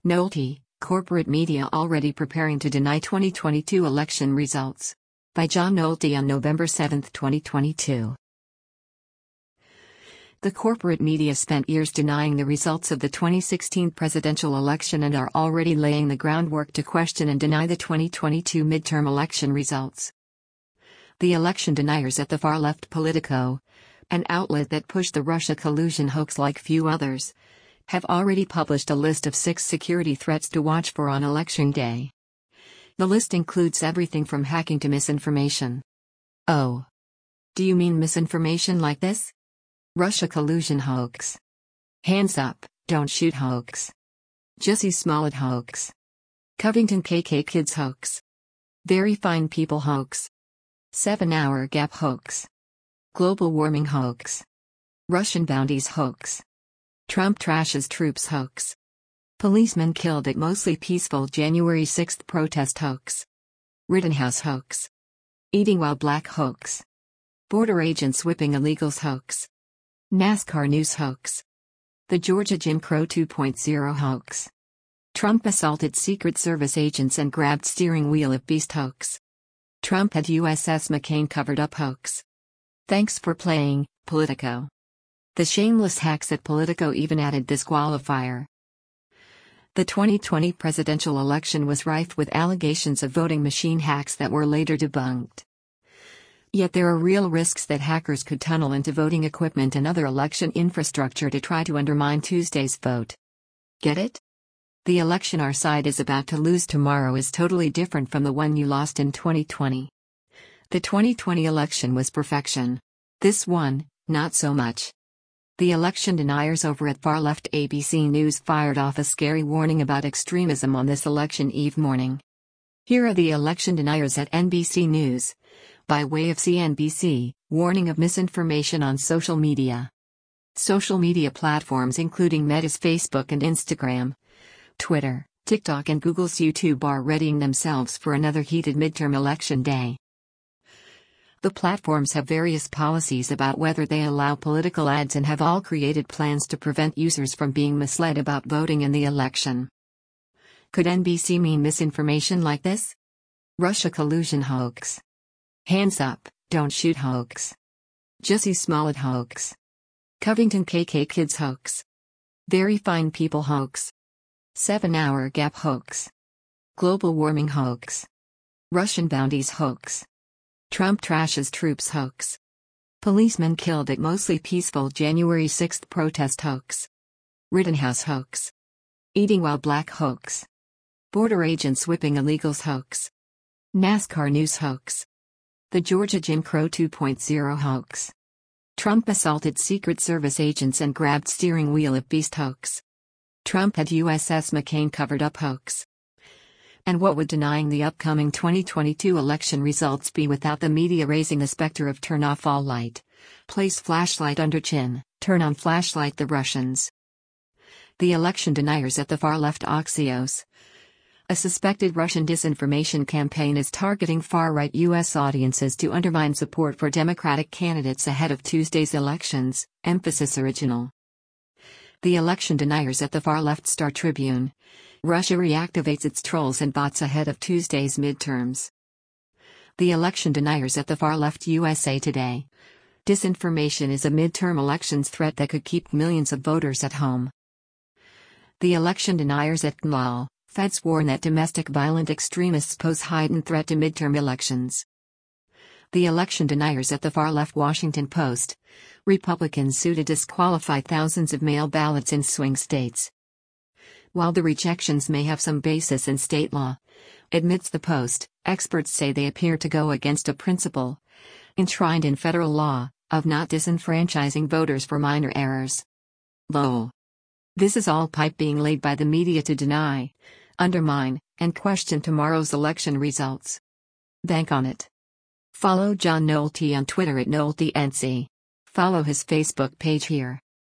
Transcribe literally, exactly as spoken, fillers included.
Nolte, corporate media already preparing to deny twenty twenty-two election results. By John Nolte on November seventh, twenty twenty-two. The corporate media spent years denying the results of the twenty sixteen presidential election and are already laying the groundwork to question and deny the twenty twenty-two midterm election results. The election deniers at the far left Politico, an outlet that pushed the Russia collusion hoax like few others, have already published a list of six security threats to watch for on election day. The list includes everything from hacking to misinformation. Oh. Do you mean misinformation like this? Russia collusion hoax. Hands up, don't shoot hoax. Jussie Smollett hoax. Covington K K Kids hoax. Very fine people hoax. Seven-hour gap hoax. Global warming hoax. Russian bounties hoax. Trump trashes troops hoax. Policemen killed at mostly peaceful January sixth protest hoax. Rittenhouse hoax. Eating while black hoax. Border agents whipping illegals hoax. NASCAR news hoax. The Georgia Jim Crow two point oh hoax. Trump assaulted Secret Service agents and grabbed steering wheel of Beast hoax. Trump had U S S McCain covered up hoax. Thanks for playing, Politico. The shameless hacks at Politico even added this qualifier. The twenty twenty presidential election was rife with allegations of voting machine hacks that were later debunked. Yet there are real risks that hackers could tunnel into voting equipment and other election infrastructure to try to undermine Tuesday's vote. Get it? The election our side is about to lose tomorrow is totally different from the one you lost in twenty twenty. The twenty twenty election was perfection. This one, not so much. The election deniers over at far-left A B C News fired off a scary warning about extremism on this election eve morning. Here are the election deniers at N B C News, by way of C N B C, warning of misinformation on social media. Social media platforms including Meta's Facebook and Instagram, Twitter, TikTok and Google's YouTube are readying themselves for another heated midterm election day. The platforms have various policies about whether they allow political ads and have all created plans to prevent users from being misled about voting in the election. Could N B C mean misinformation like this? Russia collusion hoax. Hands up, don't shoot hoax. Jussie Smollett hoax. Covington K K Kids hoax. Very fine people hoax. Seven-hour gap hoax. Global warming hoax. Russian bounties hoax. Trump trashes troops hoax. Policemen killed at mostly peaceful January sixth protest hoax. Rittenhouse hoax. Eating while black hoax. Border agents whipping illegals hoax. NASCAR news hoax. The Georgia Jim Crow two point oh hoax. Trump assaulted Secret Service agents and grabbed steering wheel of Beast hoax. Trump had U S S McCain covered up hoax. And what would denying the upcoming twenty twenty-two election results be without the media raising the specter of turn off all light, place flashlight under chin, turn on flashlight the Russians? The election deniers at the far left Axios. A suspected Russian disinformation campaign is targeting far-right U S audiences to undermine support for Democratic candidates ahead of Tuesday's elections, Emphasis Original. The election deniers at the far-left Star Tribune. Russia reactivates its trolls and bots ahead of Tuesday's midterms. The election deniers at the far-left U S A Today. Disinformation is a midterm elections threat that could keep millions of voters at home. The election deniers at N L A L. Feds warn that domestic violent extremists pose heightened threat to midterm elections. The election deniers at the far-left Washington Post. Republicans sue to disqualify thousands of mail ballots in swing states. While the rejections may have some basis in state law, admits the Post, experts say they appear to go against a principle, enshrined in federal law, of not disenfranchising voters for minor errors. Lol. This is all pipe being laid by the media to deny, undermine, and question tomorrow's election results. Bank on it. Follow John Nolte on Twitter at NolteNC. Follow his Facebook page here.